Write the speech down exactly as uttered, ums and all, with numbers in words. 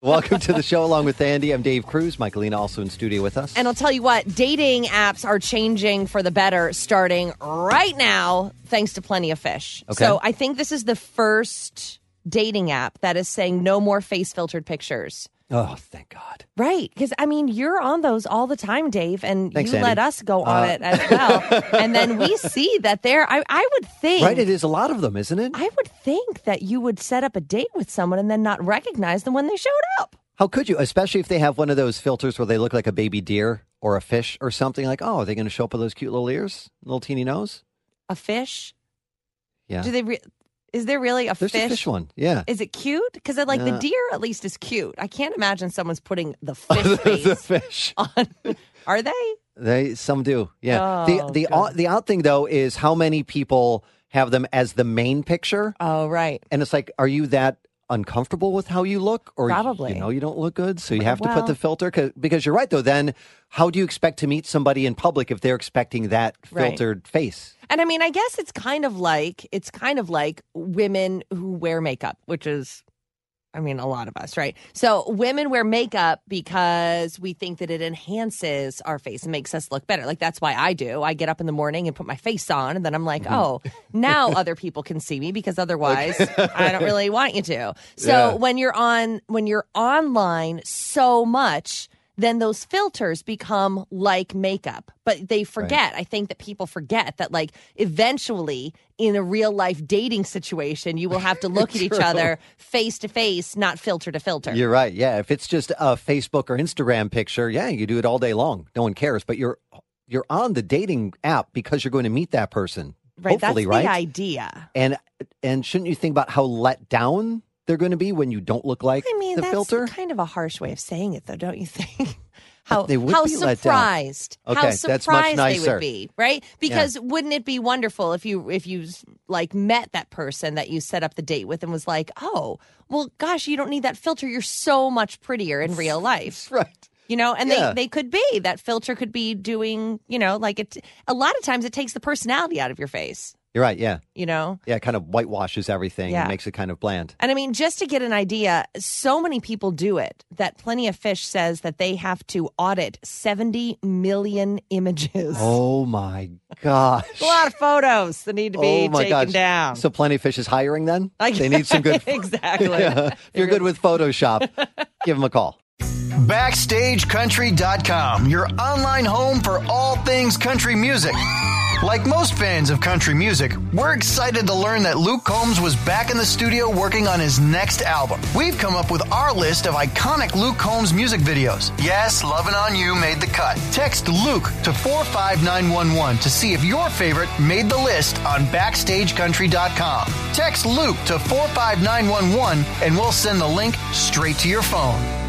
Welcome to the show along with Andy. I'm Dave Cruz. Michaelina also in studio with us. And I'll tell you what, dating apps are changing for the better starting right now, thanks to Plenty of Fish. Okay. So I think this is the first dating app that is saying no more face-filtered pictures. Oh, thank God. Right. Because, I mean, you're on those all the time, Dave, and Thanks, you Andy. let us go on Uh, it as well. And then we see that there, I, I would think. Right, it is a lot of them, isn't it? I would think that you would set up a date with someone and then not recognize them when they showed up. How could you? Especially if they have one of those filters where they look like a baby deer or a fish or something. Like, oh, are they going to show up with those cute little ears, little teeny nose? A fish? Yeah. Do they? Re- is there really a There's fish? a fish one, yeah. Is it cute? Because like Uh, the deer at least is cute. I can't imagine someone's putting the fish face the fish. on. Are they? They some do, yeah. Oh, the the good. odd, the odd thing though is how many people have them as the main picture, Oh, right. and it's like, are you that uncomfortable with how you look, or Probably. you know you don't look good, so you have to Well- put the filter? Cause, because you're right though. Then how do you expect to meet somebody in public if they're expecting that Right. filtered face? And I mean, I guess it's kind of like it's kind of like women who wear makeup, which is, I mean, a lot of us, right? So women wear makeup because we think that it enhances our face and makes us look better. Like that's why I do. I get up in the morning and put my face on, and then I'm like, oh, now other people can see me because otherwise I don't really want you to. So Yeah. when you're on when you're online so much, then those filters become like makeup. But they forget. I think that people forget that, like, eventually in a real life dating situation, you will have to look at each other face to face, not filter to filter. You're right. Yeah, if it's just a Facebook or Instagram picture, yeah, you do it all day long. No one cares. But you're you're on the dating app because you're going to meet that person. right. Hopefully, That's right? the idea. And and shouldn't you think about how let down they're going to be when you don't look like I mean, the that's filter? kind of a harsh way of saying it, though, don't you think? How, They would how be let down. surprised, Okay, how that's much surprised they nicer. would be, right? Because wouldn't it be wonderful if you if you like met that person that you set up the date with and was like, oh, well, gosh, you don't need that filter. You're so much prettier in real life. Right. You know, and Yeah. they, they could be. That filter could be doing, you know, like it. A lot of times it takes the personality out of your face, You're right. Yeah. you know? Yeah. It kind of whitewashes everything Yeah. and makes it kind of bland. And I mean, just to get an idea, so many people do it that Plenty of Fish says that they have to audit seventy million images. Oh, my gosh. A lot of photos that need to be oh, my taken gosh. down. So Plenty of Fish is hiring then? I- They need some good. Exactly. Yeah. If you're good with Photoshop, give them a call. Backstage Country dot com, your online home for all things country music. Like most fans of country music, we're excited to learn that Luke Combs was back in the studio working on his next album. We've come up with our list of iconic Luke Combs music videos. Yes, Lovin' On You made the cut. Text Luke to four five nine one one to see if your favorite made the list on Backstage Country dot com. Text Luke to four five nine one one and we'll send the link straight to your phone.